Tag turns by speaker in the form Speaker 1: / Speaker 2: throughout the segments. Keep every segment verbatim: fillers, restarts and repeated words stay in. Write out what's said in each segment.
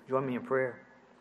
Speaker 1: Join me in prayer.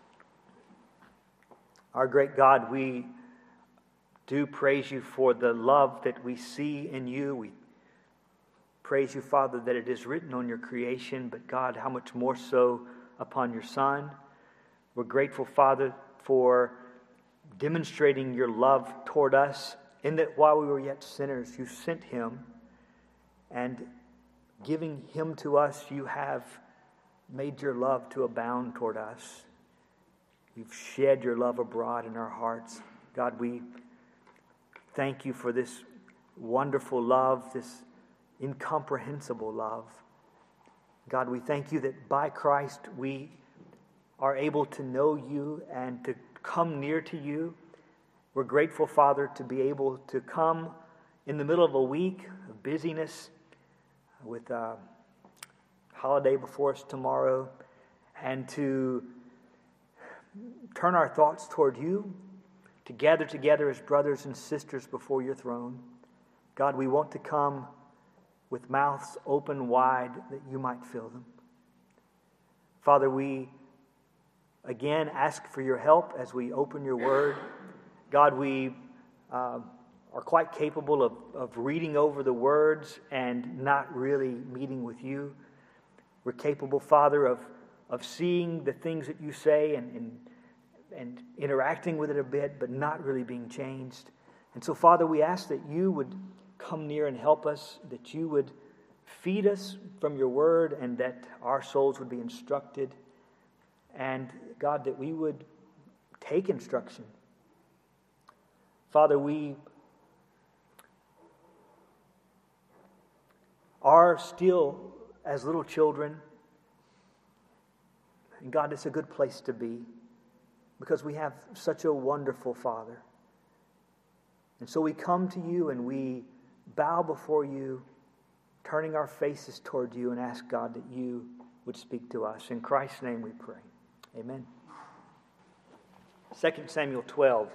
Speaker 1: Our great God, we do praise you for the love that we see in you. We praise you, Father, that it is written on your creation, but God, how much more so upon your Son. We're grateful, Father, for demonstrating your love toward us, in that while we were yet sinners, you sent him, and giving him to us, you have made your love to abound toward us. You've shed your love abroad in our hearts. God, we thank you for this wonderful love, this incomprehensible love. God, we thank you that by Christ we are able to know you and to come near to you. We're grateful, Father, to be able to come in the middle of a week of busyness with a holiday before us tomorrow, and to turn our thoughts toward you, to gather together as brothers and sisters before your throne. God, we want to come with mouths open wide that you might fill them. Father, we again ask for your help as we open your word. God, we uh, are quite capable of, of reading over the words and not really meeting with you. We're capable, Father, of, of seeing the things that you say and, and, and interacting with it a bit, but not really being changed. And so, Father, we ask that you would come near and help us, that you would feed us from your word, and that our souls would be instructed. And, God, that we would take instruction. Father, we are still as little children. And God, it's a good place to be because we have such a wonderful Father. And so we come to you and we bow before you, turning our faces toward you, and ask, God, that you would speak to us. In Christ's name we pray. Amen. Second Samuel twelve.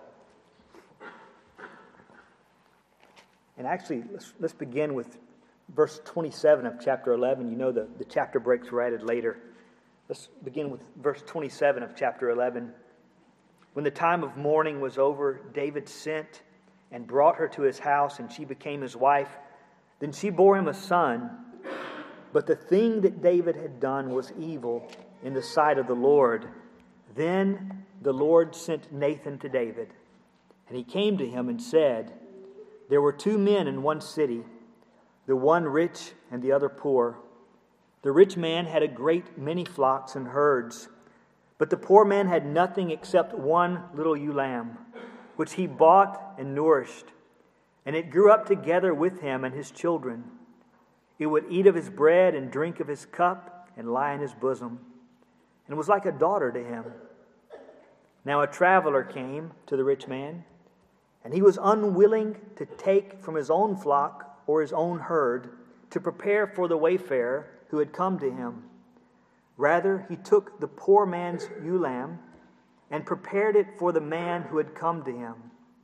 Speaker 1: And actually, let's, let's begin with verse twenty-seven of chapter eleven. You know the, the chapter breaks were added later. Let's begin with verse twenty-seven of chapter eleven. When the time of mourning was over, David sent and brought her to his house, and she became his wife. Then she bore him a son. But the thing that David had done was evil in the sight of the Lord. Then the Lord sent Nathan to David, and he came to him and said, there were two men in one city, the one rich and the other poor. The rich man had a great many flocks and herds, but the poor man had nothing except one little ewe lamb, which he bought and nourished, and it grew up together with him and his children. It would eat of his bread and drink of his cup and lie in his bosom, and was like a daughter to him. Now a traveler came to the rich man, and he was unwilling to take from his own flock or his own herd to prepare for the wayfarer who had come to him. Rather, he took the poor man's ewe lamb and prepared it for the man who had come to him.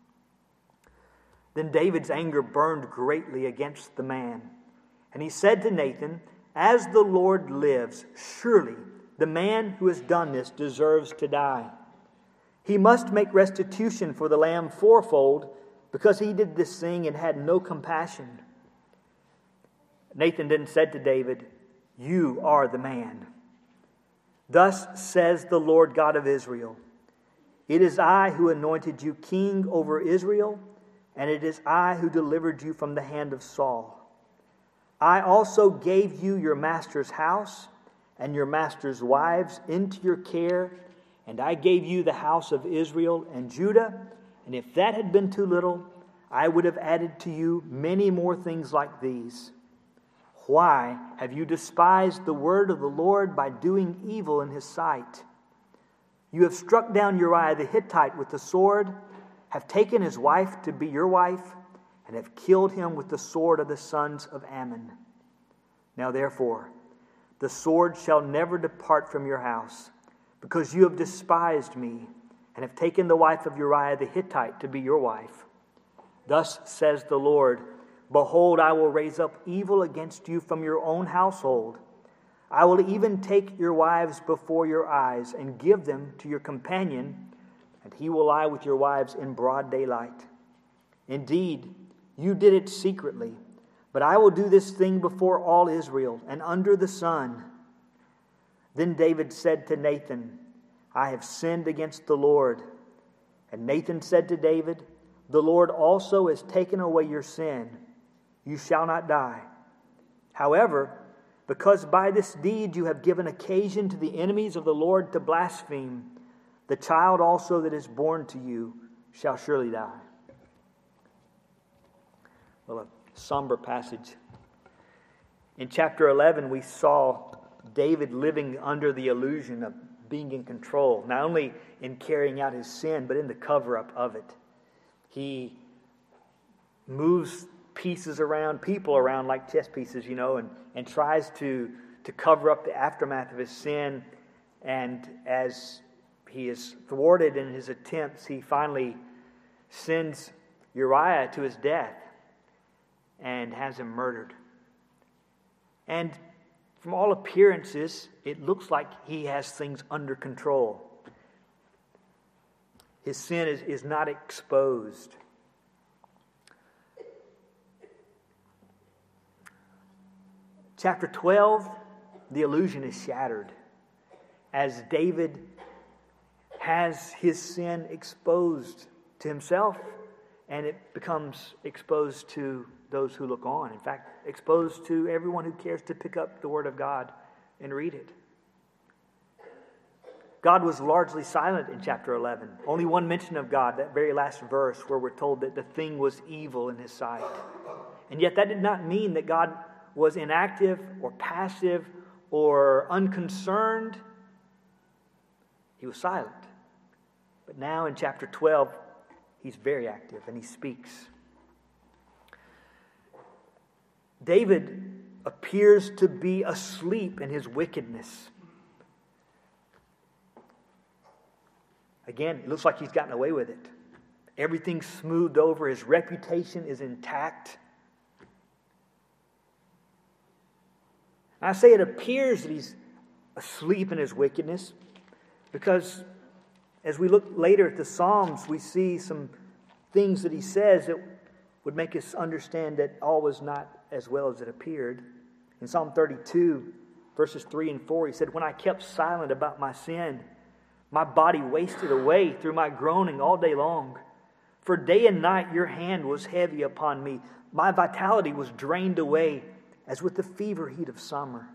Speaker 1: Then David's anger burned greatly against the man, and he said to Nathan, as the Lord lives, surely the man who has done this deserves to die. He must make restitution for the lamb fourfold, because he did this thing and had no compassion. Nathan then said to David, you are the man. Thus says the Lord God of Israel, it is I who anointed you king over Israel, and it is I who delivered you from the hand of Saul. I also gave you your master's house and your master's wives into your care, and I gave you the house of Israel and Judah, and if that had been too little, I would have added to you many more things like these. Why have you despised the word of the Lord by doing evil in his sight? You have struck down Uriah the Hittite with the sword, have taken his wife to be your wife, and have killed him with the sword of the sons of Ammon. Now therefore, the sword shall never depart from your house, because you have despised me, and have taken the wife of Uriah the Hittite to be your wife. Thus says the Lord, behold, I will raise up evil against you from your own household. I will even take your wives before your eyes and give them to your companion, and he will lie with your wives in broad daylight. Indeed, you did it secretly, but I will do this thing before all Israel and under the sun." Then David said to Nathan, "I have sinned against the Lord." And Nathan said to David, "The Lord also has taken away your sin. You shall not die. However, because by this deed you have given occasion to the enemies of the Lord to blaspheme, the child also that is born to you shall surely die." Well, a somber passage. In chapter eleven, we saw David living under the illusion of being in control, not only in carrying out his sin, but in the cover-up of it. He moves pieces around, people around like chess pieces, you know, and, and tries to, to cover up the aftermath of his sin. And as he is thwarted in his attempts, he finally sends Uriah to his death and has him murdered. And from all appearances, it looks like he has things under control. His sin is, is not exposed. Chapter twelve, the illusion is shattered as David has his sin exposed to himself, and it becomes exposed to those who look on. In fact, exposed to everyone who cares to pick up the Word of God and read it. God was largely silent in chapter eleven. Only one mention of God, that very last verse where we're told that the thing was evil in His sight. And yet that did not mean that God was inactive or passive or unconcerned. He was silent. But now in chapter twelve, He's very active and He speaks. David appears to be asleep in his wickedness. Again, it looks like he's gotten away with it. Everything's smoothed over. His reputation is intact. I say it appears that he's asleep in his wickedness because as we look later at the Psalms, we see some things that he says that would make us understand that all was not as well as it appeared. In Psalm thirty-two, verses three and four, he said, "When I kept silent about my sin, my body wasted away through my groaning all day long. For day and night your hand was heavy upon me. My vitality was drained away as with the fever heat of summer."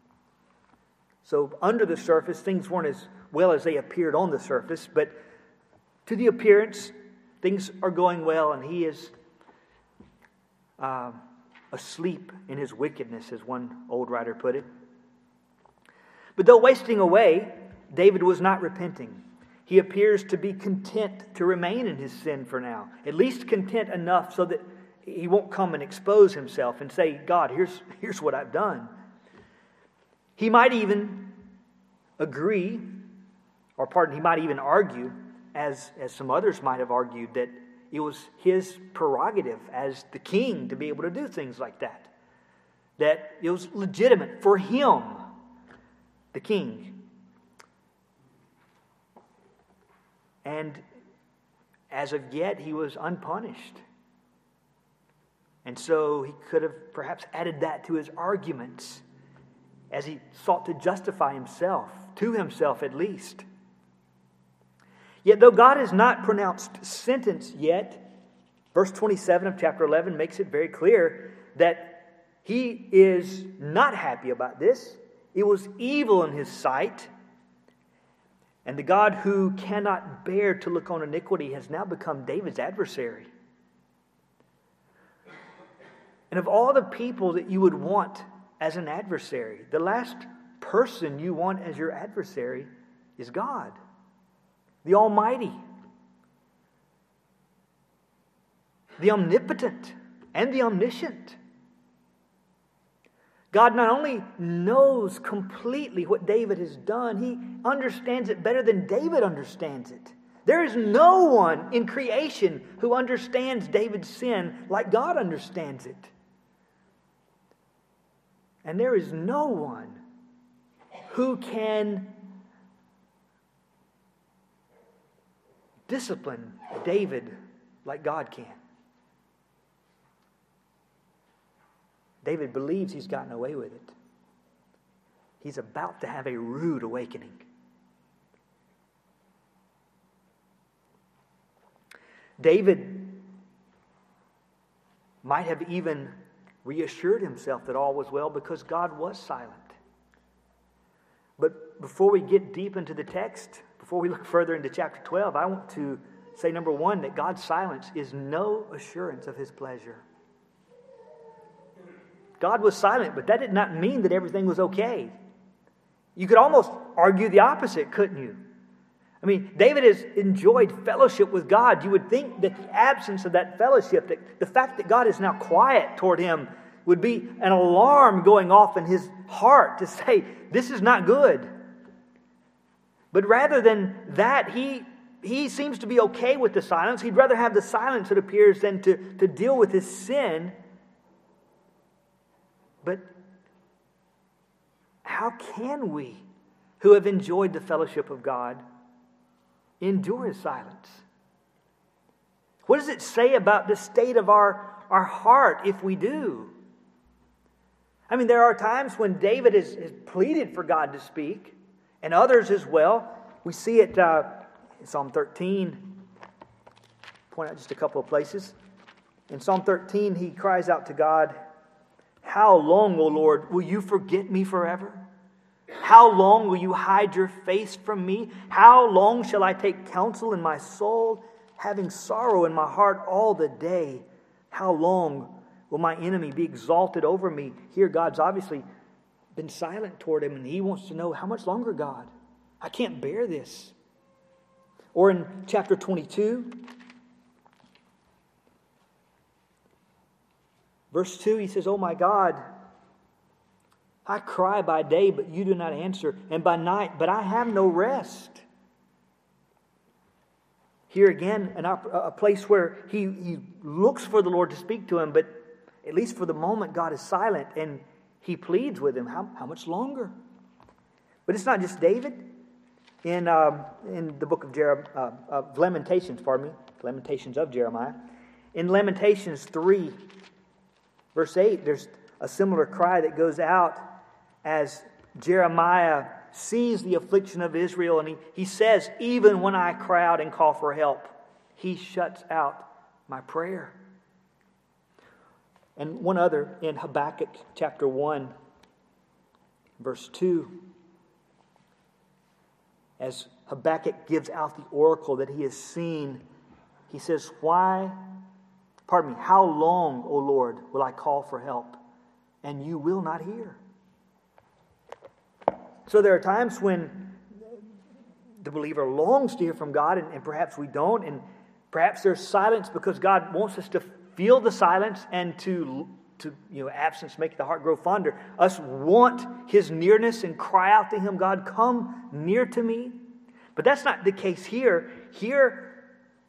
Speaker 1: So under the surface, things weren't as well as they appeared on the surface, but to the appearance, things are going well, and he is uh, asleep in his wickedness, as one old writer put it. But though wasting away, David was not repenting. He appears to be content to remain in his sin for now, at least content enough so that he won't come and expose himself and say, "God, here's, here's what I've done." He might even agree, or pardon, he might even argue, as, as some others might have argued, that it was his prerogative as the king to be able to do things like that. That it was legitimate for him, the king. And as of yet, he was unpunished. And so he could have perhaps added that to his arguments as he sought to justify himself, to himself at least. Yet though God has not pronounced sentence yet, verse twenty-seven of chapter eleven makes it very clear that he is not happy about this. It was evil in his sight. And the God who cannot bear to look on iniquity has now become David's adversary. And of all the people that you would want as an adversary, the last person you want as your adversary is God, the Almighty, the omnipotent, and the omniscient. God not only knows completely what David has done, He understands it better than David understands it. There is no one in creation who understands David's sin like God understands it. And there is no one who can discipline David like God can. David believes he's gotten away with it. He's about to have a rude awakening. David might have even reassured himself that all was well because God was silent. But before we get deep into the text, before we look further into chapter twelve, I want to say, number one, that God's silence is no assurance of His pleasure. God was silent, but that did not mean that everything was okay. You could almost argue the opposite, couldn't you? I mean, David has enjoyed fellowship with God. You would think that the absence of that fellowship, that the fact that God is now quiet toward him, would be an alarm going off in his heart to say, this is not good. But rather than that, he, he seems to be okay with the silence. He'd rather have the silence, it appears, than to, to deal with his sin. But how can we, who have enjoyed the fellowship of God, endure His silence? What does it say about the state of our, our heart if we do? I mean, there are times when David has, has pleaded for God to speak, and others as well. We see it uh, in Psalm thirteen. Point out just a couple of places. In Psalm thirteen, he cries out to God, "How long, O Lord, will you forget me forever? How long will you hide your face from me? How long shall I take counsel in my soul, having sorrow in my heart all the day? How long will my enemy be exalted over me?" Here, God's obviously been silent toward him, and he wants to know, how much longer, God? I can't bear this. Or in chapter twenty-two, verse two, he says, "Oh my God, I cry by day, but you do not answer, and by night, but I have no rest." Here again, an op- a place where he, he looks for the Lord to speak to him, but at least for the moment, God is silent, and he pleads with him, how, how much longer? But it's not just David. In um, in the book of Jeremiah, uh, of Lamentations, pardon me, Lamentations of Jeremiah, in Lamentations three, verse eight, there's a similar cry that goes out as Jeremiah sees the affliction of Israel, and he, he says, "Even when I cry out and call for help, He shuts out my prayer." And one other, in Habakkuk chapter one, verse two, as Habakkuk gives out the oracle that he has seen, he says, "Why, pardon me, how long, O Lord, will I call for help, and you will not hear?" So there are times when the believer longs to hear from God, and, and perhaps we don't, and perhaps there's silence because God wants us to feel the silence and to, to you know, absence make the heart grow fonder. Us want His nearness and cry out to Him, "God, come near to me." But that's not the case here. Here,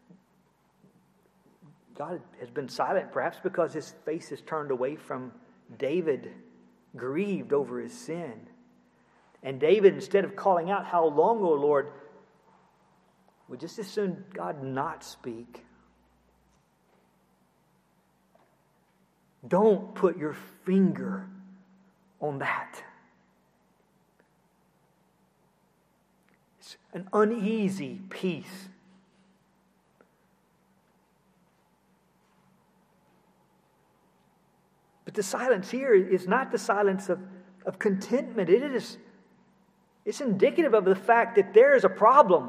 Speaker 1: God has been silent, perhaps because His face is turned away from David, grieved over his sin. And David, instead of calling out, "How long, O Lord?" would just as soon God not speak. Don't put your finger on that. It's an uneasy peace. But the silence here is not the silence of, of contentment. It is, it's indicative of the fact that there is a problem.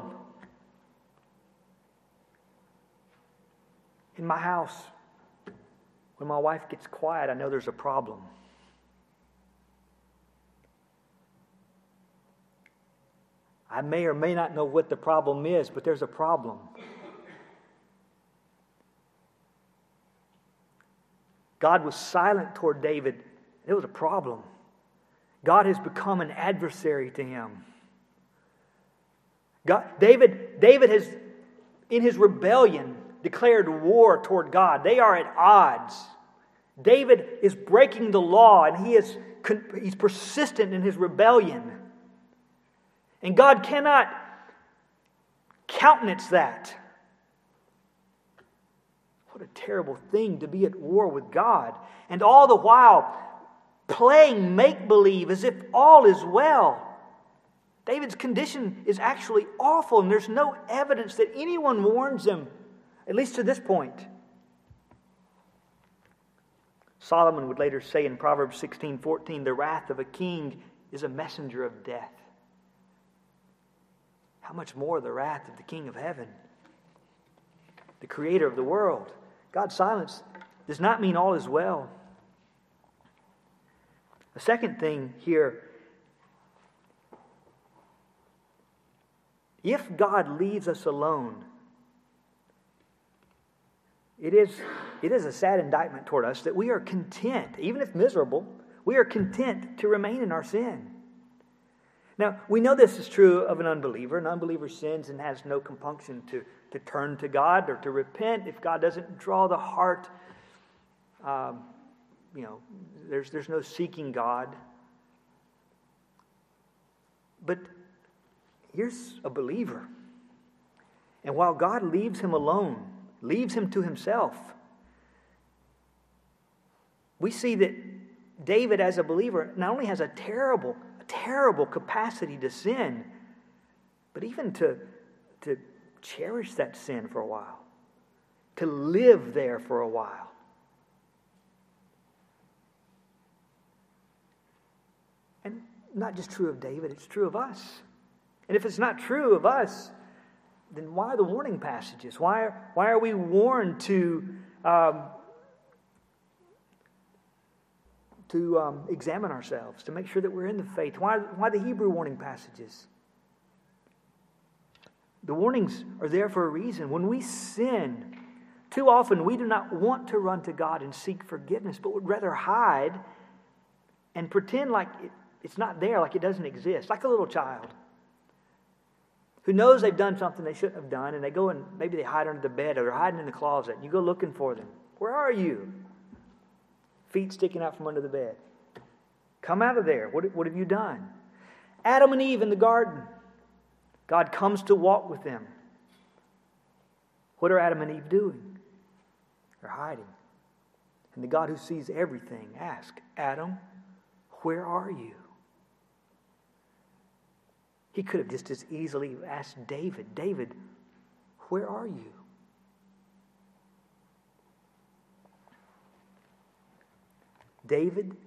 Speaker 1: In my house, when my wife gets quiet, I know there's a problem. I may or may not know what the problem is, but there's a problem. God was silent toward David. There was a problem. God has become an adversary to him. God, David, David has, in his rebellion, declared war toward God. They are at odds. David is breaking the law, and he is he's persistent in his rebellion. And God cannot countenance that. What a terrible thing to be at war with God. And all the while playing make-believe as if all is well. David's condition is actually awful, and there's no evidence that anyone warns him, at least to this point. Solomon would later say in Proverbs sixteen fourteen, the wrath of a king is a messenger of death. How much more the wrath of the King of heaven, the creator of the world. God's silence does not mean all is well. The second thing here, if God leaves us alone, it is, it is a sad indictment toward us that we are content, even if miserable, we are content to remain in our sin. Now, we know this is true of an unbeliever. An unbeliever sins and has no compunction to, to turn to God or to repent if God doesn't draw the heart. Um, you know, there's, there's no seeking God. But here's a believer. And while God leaves him alone, leaves him to himself, we see that David, as a believer, not only has a terrible, a terrible capacity to sin, but even to, to cherish that sin for a while, to live there for a while. And not just true of David, it's true of us. And if it's not true of us, then why the warning passages? Why, why are we warned to um, to um, examine ourselves, to make sure that we're in the faith? Why, why the Hebrew warning passages? The warnings are there for a reason. When we sin, too often we do not want to run to God and seek forgiveness, but would rather hide and pretend like it, it's not there, like it doesn't exist, like a little child who knows they've done something they shouldn't have done, and they go and maybe they hide under the bed or they're hiding in the closet. And you go looking for them. Where are you? Feet sticking out from under the bed. Come out of there. What, what have you done? Adam and Eve in the garden. God comes to walk with them. What are Adam and Eve doing? They're hiding. And the God who sees everything asks, Adam, where are you? He could have just as easily asked David, David, where are you? David,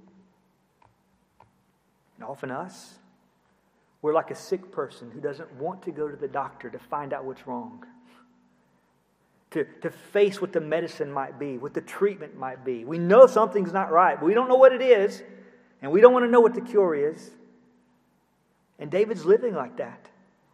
Speaker 1: and often us, we're like a sick person who doesn't want to go to the doctor to find out what's wrong. To, to face what the medicine might be, what the treatment might be. We know something's not right, but we don't know what it is, and we don't want to know what the cure is. And David's living like that.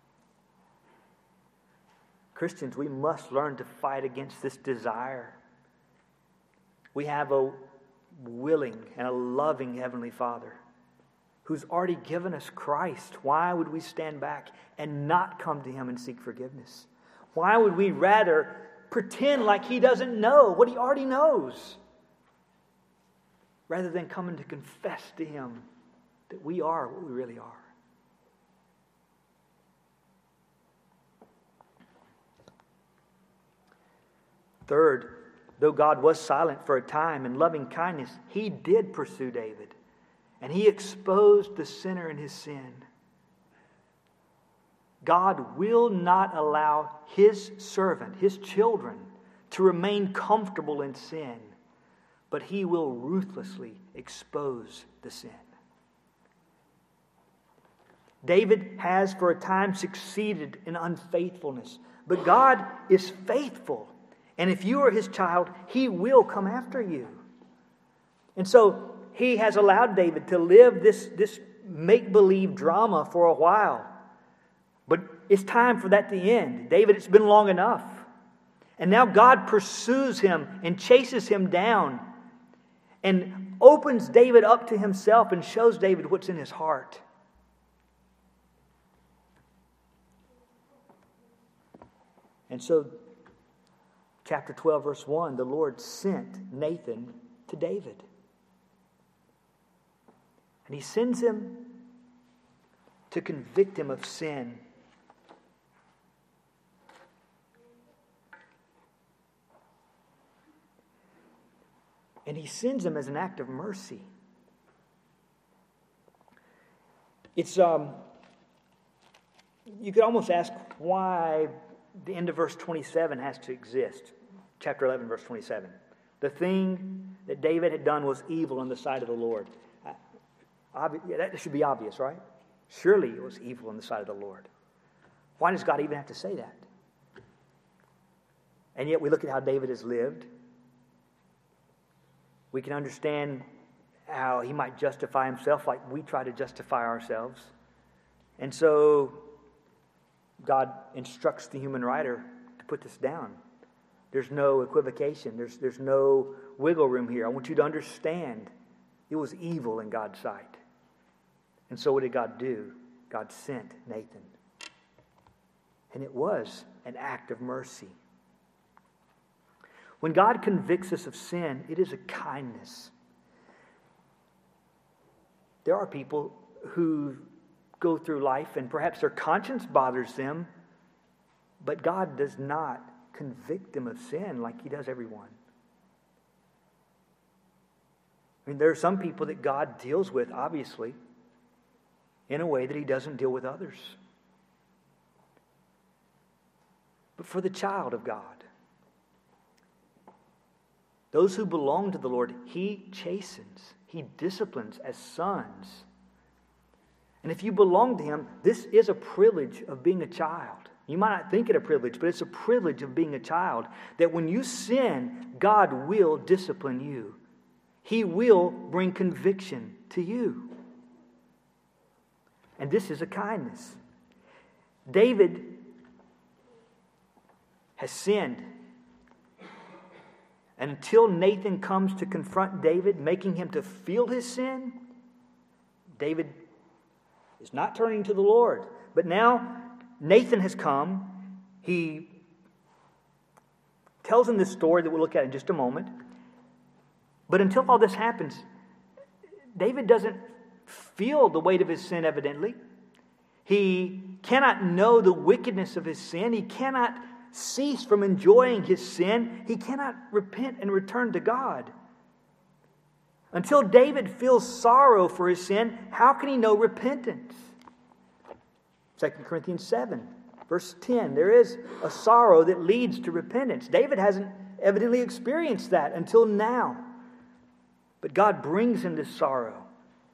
Speaker 1: Christians, we must learn to fight against this desire. We have a willing and a loving Heavenly Father who's already given us Christ. Why would we stand back and not come to Him and seek forgiveness? Why would we rather pretend like He doesn't know what He already knows, rather than coming to confess to Him that we are what we really are? Third, though God was silent for a time in loving kindness, He did pursue David. And He exposed the sinner in his sin. God will not allow His servant, His children, to remain comfortable in sin, but He will ruthlessly expose the sin. David has for a time succeeded in unfaithfulness, but God is faithful. And if you are His child, He will come after you. And so He has allowed David to live this, this make-believe drama for a while. But it's time for that to end. David, it's been long enough. And now God pursues him and chases him down and opens David up to himself and shows David what's in his heart. And so, chapter twelve, verse one, the Lord sent Nathan to David. And He sends him to convict him of sin. And he sends him as an act of mercy. It's, um, you could almost ask why the end of verse twenty-seven has to exist. Chapter eleven, verse twenty-seven. The thing that David had done was evil in the sight of the Lord. Obvi- yeah, that should be obvious, right? Surely it was evil in the sight of the Lord. Why does God even have to say that? And yet we look at how David has lived. We can understand how he might justify himself like we try to justify ourselves. And so God instructs the human writer to put this down. There's no equivocation. There's, there's no wiggle room here. I want you to understand it was evil in God's sight. And so what did God do? God sent Nathan. And it was an act of mercy. When God convicts us of sin, it is a kindness. There are people who go through life and perhaps their conscience bothers them, but God does not convict them of sin like He does everyone. I mean, there are some people that God deals with, obviously, in a way that He doesn't deal with others. But for the child of God, those who belong to the Lord, He chastens, He disciplines as sons. And if you belong to Him, this is a privilege of being a child. You might not think it a privilege, but it's a privilege of being a child. That when you sin, God will discipline you. He will bring conviction to you. And this is a kindness. David has sinned. And until Nathan comes to confront David, making him to feel his sin, David is not turning to the Lord. But now Nathan has come. He tells him this story that we'll look at in just a moment. But until all this happens, David doesn't feel the weight of his sin, evidently. He cannot know the wickedness of his sin. He cannot cease from enjoying his sin. He cannot repent and return to God. Until David feels sorrow for his sin, how can he know repentance? Second Corinthians seven, verse ten. There is a sorrow that leads to repentance. David hasn't evidently experienced that until now. But God brings him this sorrow.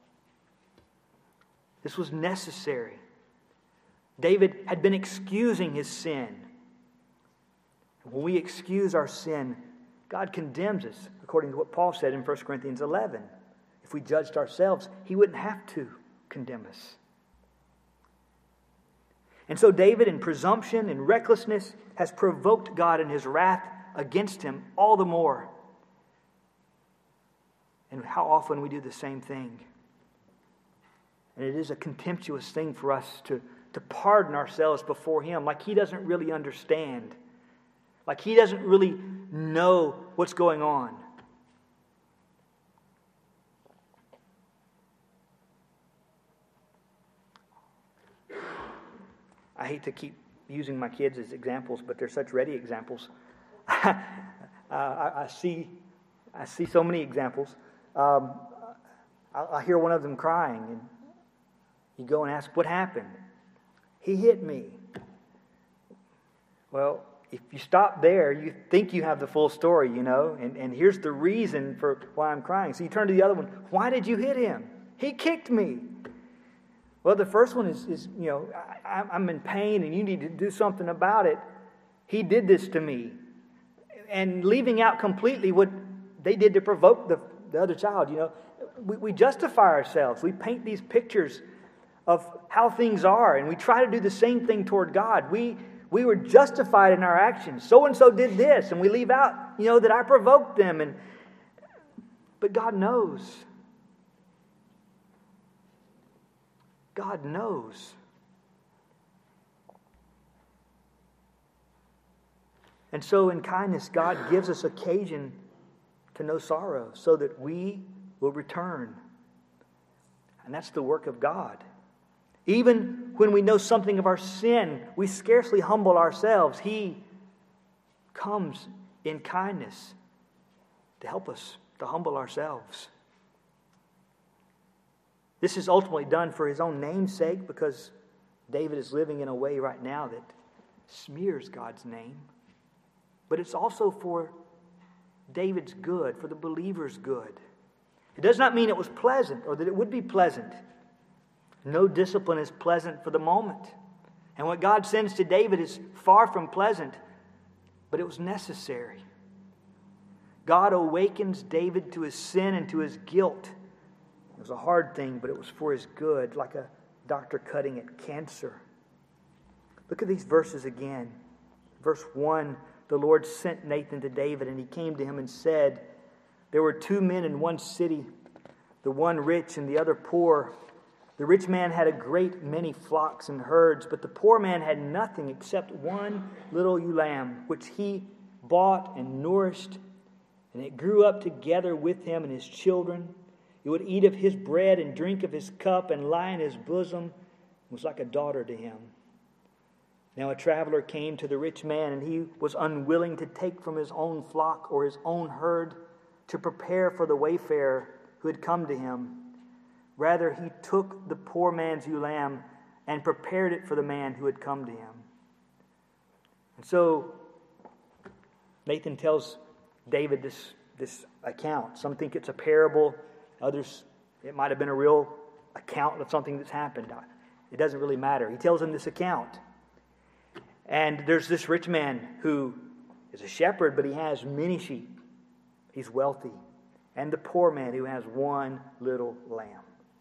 Speaker 1: This was necessary. David had been excusing his sin. When we excuse our sin, God condemns us, according to what Paul said in First Corinthians eleven. If we judged ourselves, He wouldn't have to condemn us. And so David, in presumption and recklessness, has provoked God in His wrath against him all the more. And how often we do the same thing. And it is a contemptuous thing for us to, to pardon ourselves before Him, like He doesn't really understand. Like He doesn't really know what's going on. I hate to keep using my kids as examples, but they're such ready examples. uh, I, I see, I see so many examples. Um, I, I hear one of them crying, and you go and ask, "What happened?" "He hit me." Well, if you stop there, you think you have the full story, you know, and, and here's the reason for why I'm crying. So you turn to the other one. "Why did you hit him?" "He kicked me." Well, the first one is, is you know, I, I'm in pain and you need to do something about it. "He did this to me." And leaving out completely what they did to provoke the, the other child, you know. We, we justify ourselves. We paint these pictures of how things are, and we try to do the same thing toward God. We We were justified in our actions. So-and-so did this, and we leave out, you know, that I provoked them. And But God knows. God knows. And so in kindness, God gives us occasion to know sorrow so that we will return. And that's the work of God. Even when we know something of our sin, we scarcely humble ourselves. He comes in kindness to help us to humble ourselves. This is ultimately done for His own name's sake, because David is living in a way right now that smears God's name. But it's also for David's good, for the believer's good. It does not mean it was pleasant or that it would be pleasant. No discipline is pleasant for the moment. And what God sends to David is far from pleasant, but it was necessary. God awakens David to his sin and to his guilt. It was a hard thing, but it was for his good, like a doctor cutting at cancer. Look at these verses again. Verse one, the Lord sent Nathan to David, and he came to him and said, there were two men in one city, the one rich and the other poor. The rich man had a great many flocks and herds, but the poor man had nothing except one little ewe lamb, which he bought and nourished, and it grew up together with him and his children. It would eat of his bread and drink of his cup and lie in his bosom. It was like a daughter to him. Now a traveler came to the rich man, and he was unwilling to take from his own flock or his own herd to prepare for the wayfarer who had come to him. Rather, he took the poor man's ewe lamb and prepared it for the man who had come to him. And so Nathan tells David this, this account. Some think it's a parable. Others, it might have been a real account of something that's happened. It doesn't really matter. He tells him this account. And there's this rich man who is a shepherd, but he has many sheep. He's wealthy. And the poor man who has one little lamb.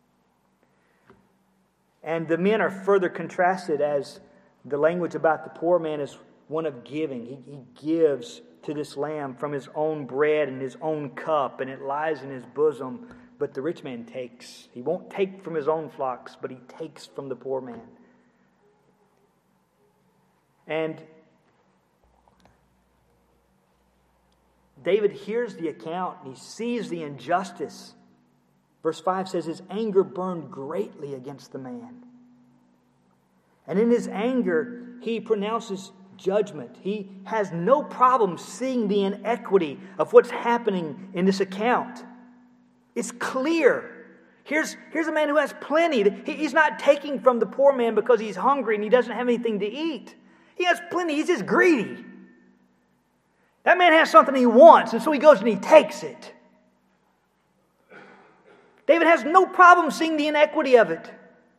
Speaker 1: And the men are further contrasted as the language about the poor man is one of giving. He, he gives to this lamb from his own bread and his own cup, and it lies in his bosom. But the rich man takes. He won't take from his own flocks, but he takes from the poor man. And David hears the account, and he sees the injustice. Verse five says, his anger burned greatly against the man. And in his anger, he pronounces judgment. He has no problem seeing the inequity of what's happening in this account. It's clear. Here's, here's a man who has plenty. He, he's not taking from the poor man because he's hungry and he doesn't have anything to eat. He has plenty. He's just greedy. That man has something he wants, and so he goes and he takes it. David has no problem seeing the inequity of it.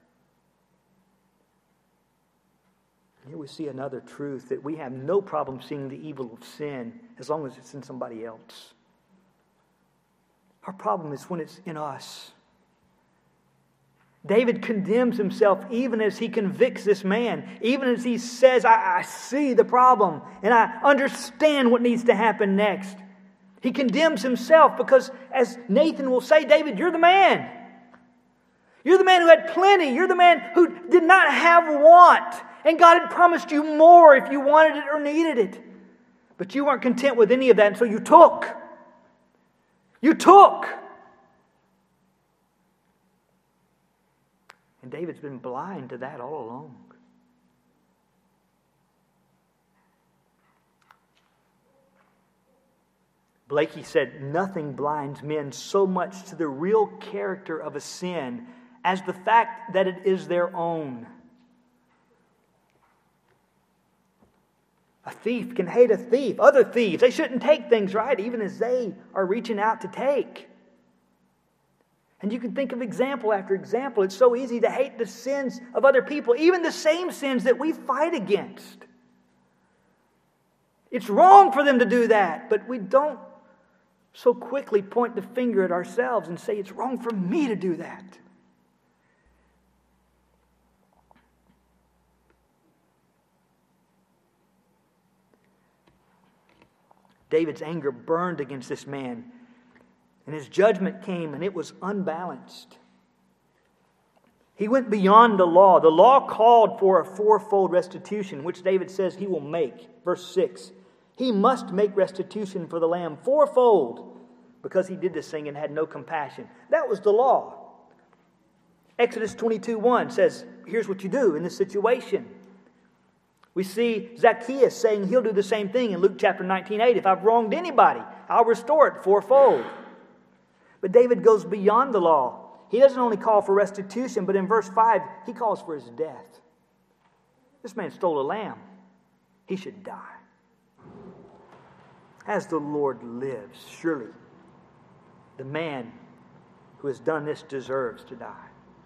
Speaker 1: Here we see another truth, that we have no problem seeing the evil of sin as long as it's in somebody else. Our problem is when it's in us. David condemns himself even as he convicts this man, even as he says, I, I see the problem and I understand what needs to happen next. He condemns himself because, as Nathan will say, David, you're the man. You're the man who had plenty. You're the man who did not have want. And God had promised you more if you wanted it or needed it. But you weren't content with any of that, and so you took. You took. And David's been blind to that all along. Blakey said, nothing blinds men so much to the real character of a sin as the fact that it is their own. A thief can hate a thief. Other thieves, they shouldn't take things, right? Even as they are reaching out to take. And you can think of example after example. It's so easy to hate the sins of other people, even the same sins that we fight against. It's wrong for them to do that, but we don't so quickly point the finger at ourselves and say, it's wrong for me to do that. David's anger burned against this man, and his judgment came, and it was unbalanced. He went beyond the law. The law called for a fourfold restitution, which David says he will make. Verse six, he must make restitution for the lamb fourfold because he did this thing and had no compassion. That was the law. Exodus twenty-two one says, here's what you do in this situation. We see Zacchaeus saying he'll do the same thing in Luke chapter nineteen eight. If I've wronged anybody, I'll restore it fourfold. But David goes beyond the law. He doesn't only call for restitution, but in verse five, he calls for his death. This man stole a lamb. He should die. As the Lord lives, surely the man who has done this deserves to die.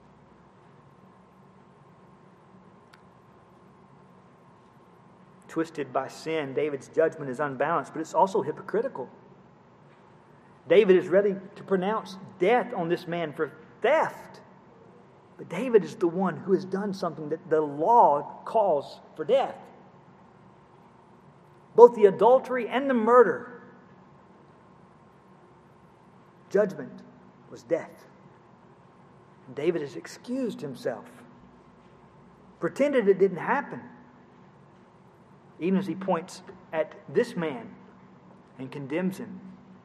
Speaker 1: Twisted by sin, David's judgment is unbalanced, but it's also hypocritical. David is ready to pronounce death on this man for theft. But David is the one who has done something that the law calls for death. Both the adultery and the murder. Judgment was death. And David has excused himself, pretended it didn't happen, even as he points at this man and condemns him.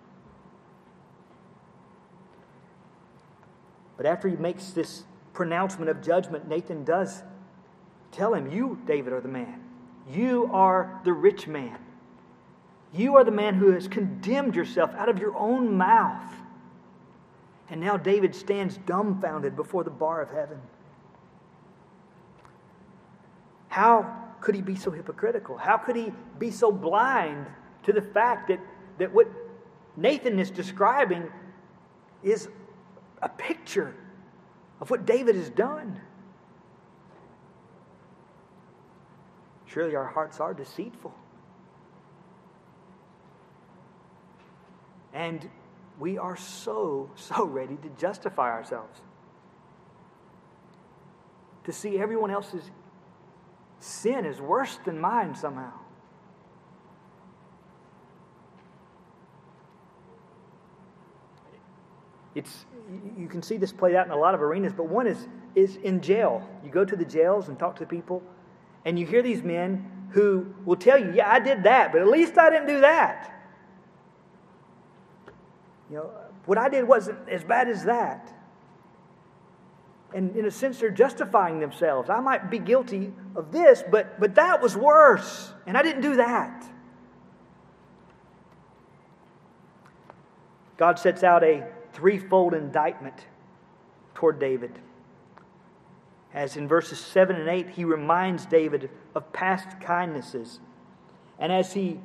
Speaker 1: But after he makes this pronouncement of judgment, Nathan does tell him, you, David, are the man. You are the rich man. You are the man who has condemned yourself out of your own mouth. And now David stands dumbfounded before the bar of heaven. How could he be so hypocritical? How could he be so blind to the fact that, that what Nathan is describing is a picture of what David has done? Surely our hearts are deceitful. And we are so, so ready to justify ourselves. To see everyone else's sin as worse than mine somehow. It's, you can see this played out in a lot of arenas, but one is, is in jail. You go to the jails and talk to people, and you hear these men who will tell you, yeah, I did that, but at least I didn't do that. You know, what I did wasn't as bad as that. And in a sense, they're justifying themselves. I might be guilty of this, but, but that was worse, and I didn't do that. God sets out a threefold indictment toward David. As in verses seven and eight, he reminds David of past kindnesses. And as he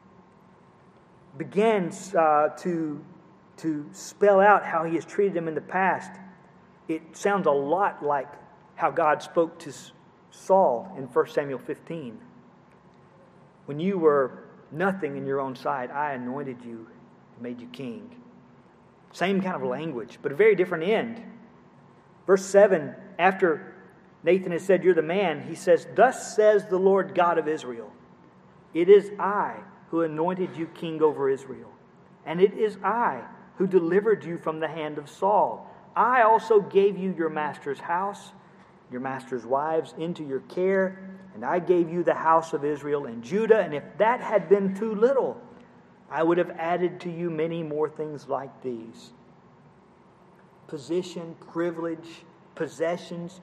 Speaker 1: begins uh, to, to spell out how he has treated him in the past, it sounds a lot like how God spoke to Saul in First Samuel fifteen. When you were nothing in your own sight, I anointed you and made you king. Same kind of language, but a very different end. Verse seven, after Nathan has said, you're the man, he says, thus says the Lord God of Israel, it is I who anointed you king over Israel, and it is I who delivered you from the hand of Saul. I also gave you your master's house, your master's wives into your care, and I gave you the house of Israel and Judah, and if that had been too little, I would have added to you many more things like these. Position, privilege, possessions,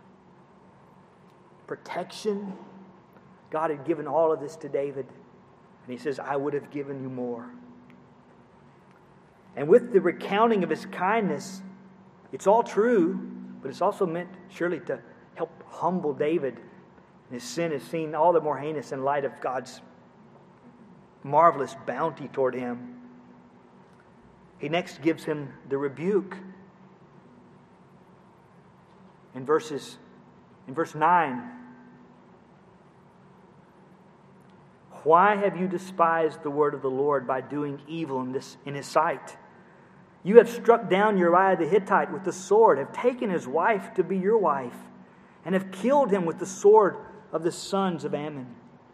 Speaker 1: protection. God had given all of this to David. And he says, I would have given you more. And with the recounting of his kindness, it's all true, but it's also meant surely to help humble David. And his sin is seen all the more heinous in light of God's marvelous bounty toward him. He next gives him the rebuke. In verses, in verse nine, why have you despised the word of the Lord by doing evil in this in his sight? You have struck down Uriah the Hittite with the sword, have taken his wife to be your wife, and have killed him with the sword of the sons of Ammon.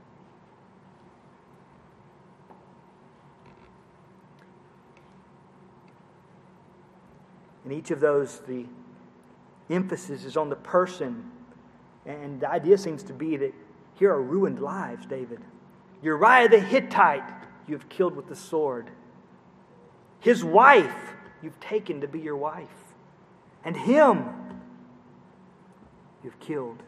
Speaker 1: In each of those, the emphasis is on the person. And the idea seems to be that here are ruined lives, David. Uriah the Hittite, you have killed with the sword. His wife, you've taken to be your wife. And him, you've killed.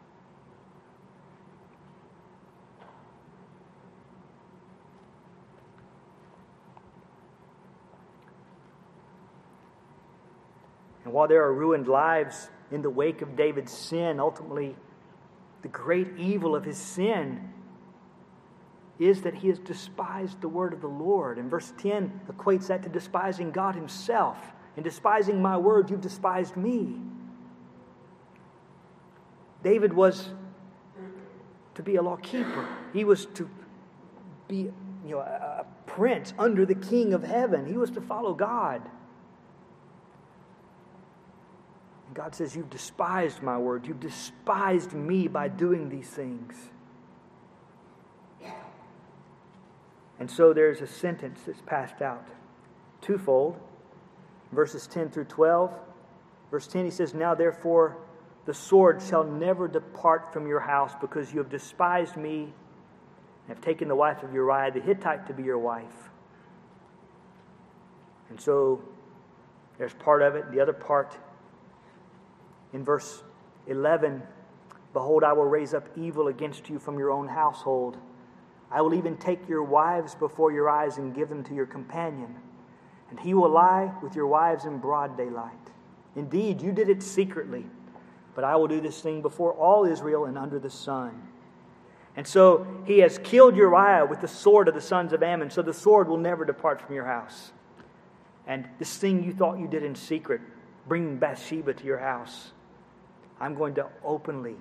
Speaker 1: And while there are ruined lives in the wake of David's sin, ultimately, the great evil of his sin is that he has despised the word of the Lord. And verse ten equates that to despising God himself. In despising my word, you've despised me. David was to be a lawkeeper. He was to be, you know, a, a prince under the King of heaven. He was to follow God. And God says, you've despised my word. You've despised me by doing these things. And so there's a sentence that's passed out. Twofold. Verses ten through twelve. Verse ten, he says, now therefore the sword shall never depart from your house, because you have despised me and have taken the wife of Uriah the Hittite to be your wife. And so there's part of it. The other part in verse eleven, behold, I will raise up evil against you from your own household. I will even take your wives before your eyes and give them to your companion. And he will lie with your wives in broad daylight. Indeed, you did it secretly, but I will do this thing before all Israel and under the sun. And so he has killed Uriah with the sword of the sons of Ammon, so the sword will never depart from your house. And this thing you thought you did in secret, bringing Bathsheba to your house, I'm going to openly,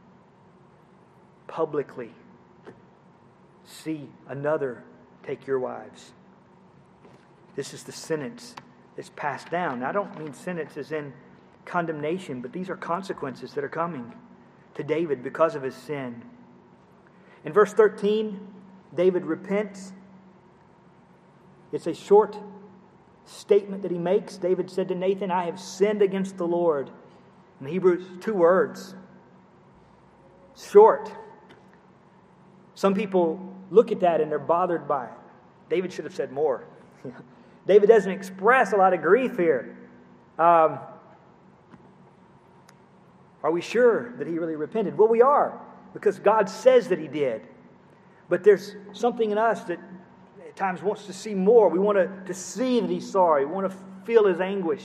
Speaker 1: publicly see another take your wives. This is the sentence that's passed down. Now, I don't mean sentence as in condemnation, but these are consequences that are coming to David because of his sin. In verse thirteen, David repents. It's a short statement that he makes. David said to Nathan, I have sinned against the Lord. In Hebrew, two words. Short. Some people look at that and they're bothered by it. David should have said more. David doesn't express a lot of grief here. Um, are we sure that he really repented? Well, we are, because God says that he did. But there's something in us that at times wants to see more. We want to, to see that he's sorry. We want to feel his anguish.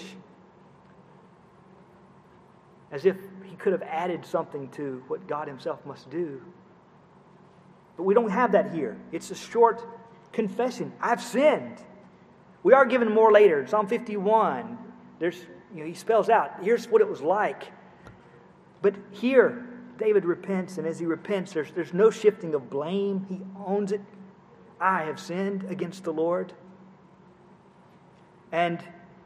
Speaker 1: As if he could have added something to what God himself must do. But we don't have that here. It's a short confession. I've sinned. We are given more later. In Psalm fifty-one, there's, you know, he spells out, here's what it was like. But here, David repents, and as he repents, there's, there's no shifting of blame. He owns it. I have sinned against the Lord. And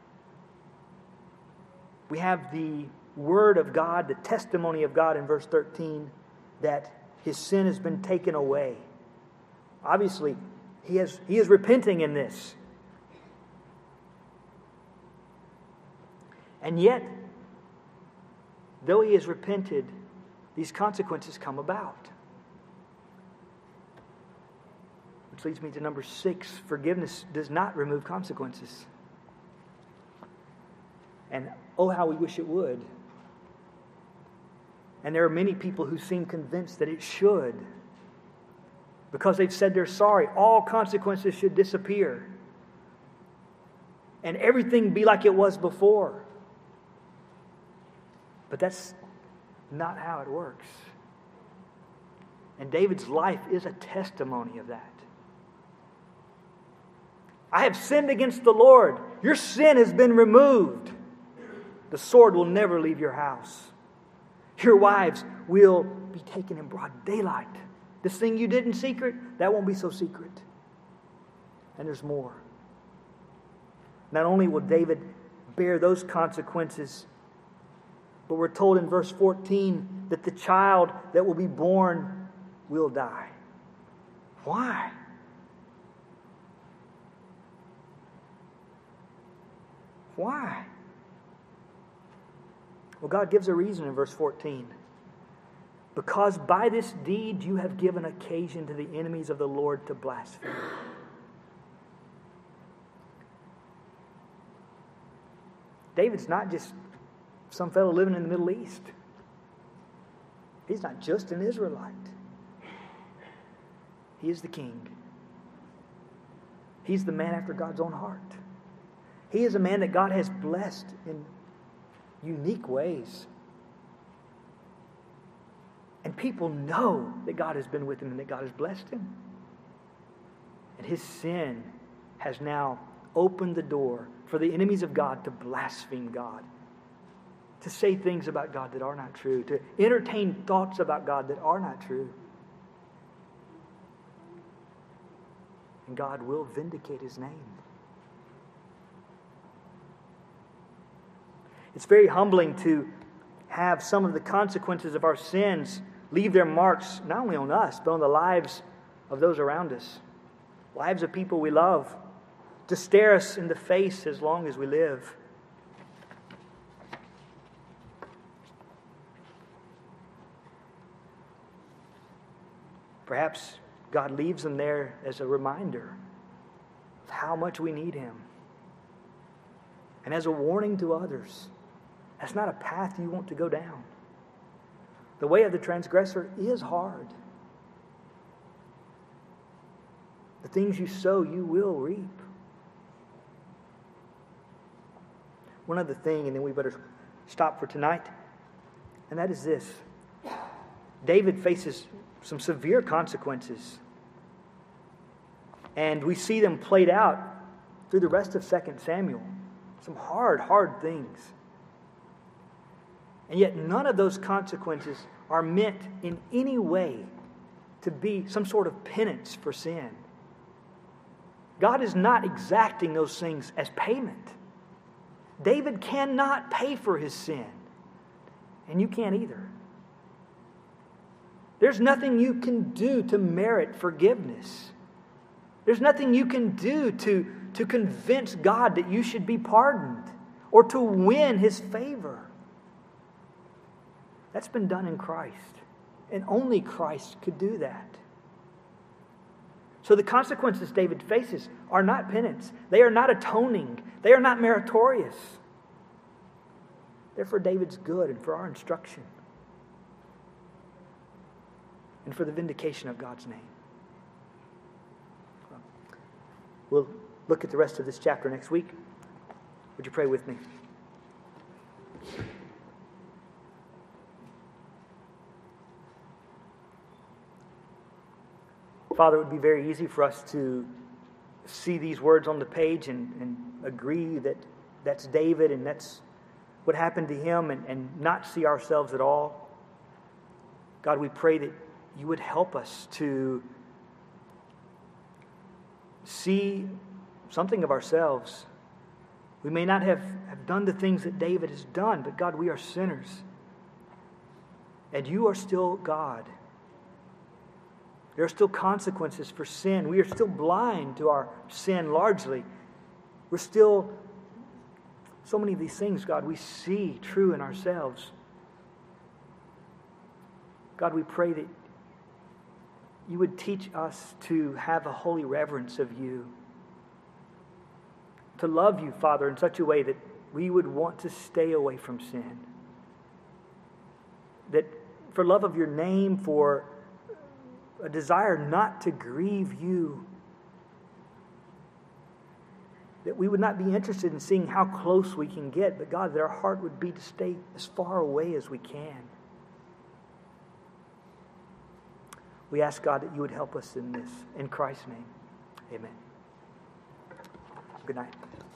Speaker 1: we have the word of God, the testimony of God in verse thirteen, that his sin has been taken away. Obviously, he has he is repenting in this. And yet, though he has repented, these consequences come about. Which leads me to number six. Forgiveness does not remove consequences. And oh, how we wish it would. And there are many people who seem convinced that it should. Because they've said they're sorry. All consequences should disappear. And everything be like it was before. But that's not how it works. And David's life is a testimony of that. I have sinned against the Lord. Your sin has been removed. The sword will never leave your house. Your wives will be taken in broad daylight. This thing you did in secret, that won't be so secret. And there's more. Not only will David bear those consequences, but we're told in verse fourteen that the child that will be born will die. Why? Why? Well, God gives a reason in verse fourteen. Because by this deed you have given occasion to the enemies of the Lord to blaspheme. David's not just some fellow living in the Middle East. He's not just an Israelite. He is the King. He's the man after God's own heart. He is a man that God has blessed in unique ways. And people know that God has been with him and that God has blessed him. And his sin has now opened the door for the enemies of God to blaspheme God, to say things about God that are not true, to entertain thoughts about God that are not true. And God will vindicate his name. It's very humbling to have some of the consequences of our sins leave their marks not only on us, but on the lives of those around us, lives of people we love, to stare us in the face as long as we live. Perhaps God leaves them there as a reminder of how much we need him. And as a warning to others, that's not a path you want to go down. The way of the transgressor is hard. The things you sow, you will reap. One other thing, and then we better stop for tonight, and that is this. David faces some severe consequences. And we see them played out through the rest of Second Samuel. Some hard, hard things. And yet none of those consequences are meant in any way to be some sort of penance for sin. God is not exacting those things as payment. David cannot pay for his sin. And you can't either. There's nothing you can do to merit forgiveness. There's nothing you can do to, to convince God that you should be pardoned or to win his favor. That's been done in Christ. And only Christ could do that. So the consequences David faces are not penance. They are not atoning. They are not meritorious. They're for David's good and for our instruction. And for the vindication of God's name. We'll look at the rest of this chapter next week. Would you pray with me? Father, it would be very easy for us to see these words on the page and, and agree that that's David and that's what happened to him and, and not see ourselves at all. God, we pray that you would help us to see something of ourselves. We may not have, have done the things that David has done, but God, we are sinners. And you are still God. There are still consequences for sin. We are still blind to our sin largely. We're still, so many of these things, God, we see true in ourselves. God, we pray that you would teach us to have a holy reverence of you. To love you, Father, in such a way that we would want to stay away from sin. That for love of your name, for a desire not to grieve you, that we would not be interested in seeing how close we can get, but God, that our heart would be to stay as far away as we can. We ask, God, that you would help us in this. In Christ's name, amen. Good night.